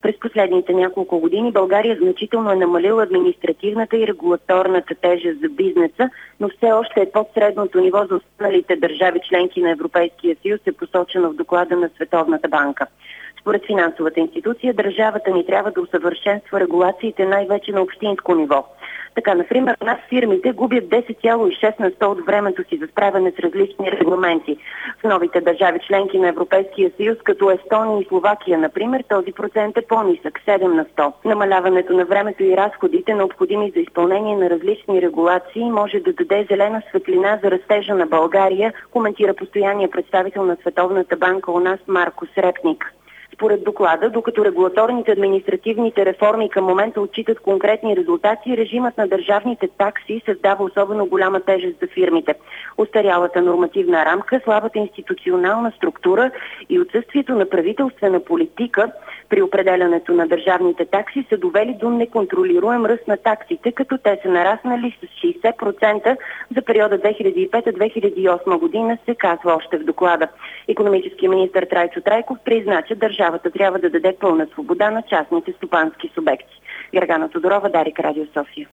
През последните няколко години България значително е намалила административната и регулаторната тежест за бизнеса, но все още е под средното ниво за останалите държави членки на Европейския съюз, е посочено в доклада на Световната банка. Според финансовата институция, държавата ни трябва да усъвършенства регулациите най-вече на общинско ниво. Така, например, у нас фирмите губят 10,6 на 100 от времето си за справяне с различни регламенти. В новите държави членки на Европейския съюз, като Естония и Словакия, например, този процент е по-нисък – 7 на 100. Намаляването на времето и разходите, необходими за изпълнение на различни регулации, може да даде зелена светлина за растежа на България, коментира постоянния представител на Световната банка у нас Марко Срепник. Според доклада, докато регулаторните административните реформи към момента отчитат конкретни резултати, режимът на държавните такси създава особено голяма тежест за фирмите. Остарялата нормативна рамка, слабата институционална структура и отсъствието на правителствена политика при определянето на държавните такси са довели до неконтролируем ръст на таксите, като те са нараснали с 60% за периода 2005-2008 година, се казва още в доклада. Икономическият министър Трайчо Трайков призна, че държавата трябва да даде пълна свобода на частните стопански субекти. Гергана Тодорова, Дарик, Радио София.